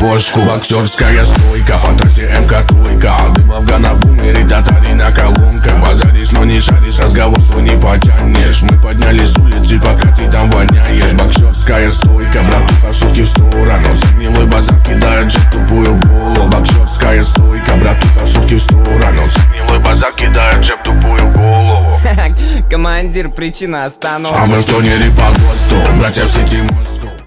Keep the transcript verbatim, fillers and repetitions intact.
бошку. Боксерская стойка, по трассе МК тройка. Дым афганов в бумере, татари на колонках. Базаришь, но не шаришь, разговор свой не потянешь. Мы поднялись с улицы, пока ты там воняешь. Боксерская стойка, братуха, шутки в сторону. С огневой базар кидает джет тупую голову. Боксерская стойка, братуха, шутки в сторону. С огневой базар кидает джет тупую голову. Командир, причина остановки. А мы в турнире по ГОСТу, братья в сети мост.